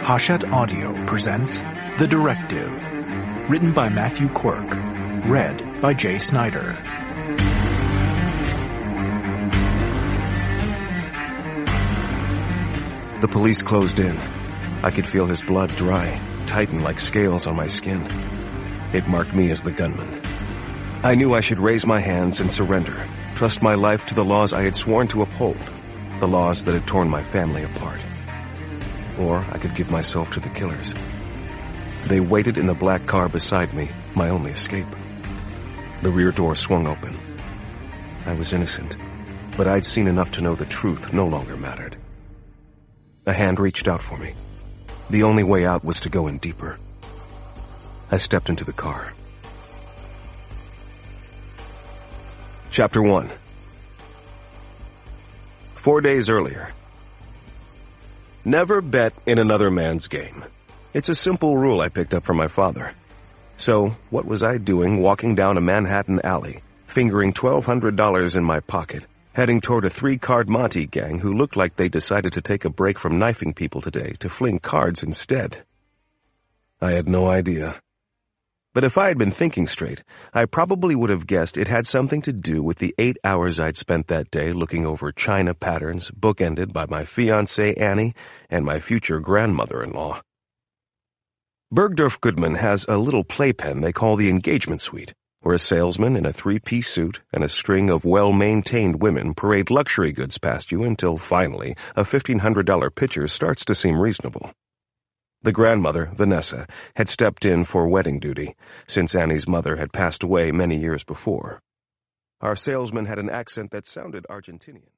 Hachette Audio presents The Directive, written by Matthew Quirk, read by Jay Snyder. The police closed in. I could feel his blood dry, tighten like scales on my skin. It marked me as the gunman. I knew I should raise my hands and surrender, trust my life to the laws I had sworn to uphold, the laws that had torn my family apart. Or I could give myself to the killers. They waited in the black car beside me, my only escape. The rear door swung open. I was innocent, but I'd seen enough to know the truth no longer mattered. A hand reached out for me. The only way out was to go in deeper. I stepped into the car. Chapter 1. 4 days earlier. Never bet in another man's game. It's a simple rule I picked up from my father. So, what was I doing walking down a Manhattan alley, fingering $1,200 in my pocket, heading toward a 3-card Monte gang who looked like they decided to take a break from knifing people today to fling cards instead? I had no idea. But if I had been thinking straight, I probably would have guessed it had something to do with the 8 hours I'd spent that day looking over china patterns bookended by my fiancée Annie and my future grandmother-in-law. Bergdorf Goodman has a little playpen they call the engagement suite, where a salesman in a 3-piece suit and a string of well-maintained women parade luxury goods past you until finally a $1,500 picture starts to seem reasonable. The grandmother, Vanessa, had stepped in for wedding duty, since Annie's mother had passed away many years before. Our salesman had an accent that sounded Argentinian.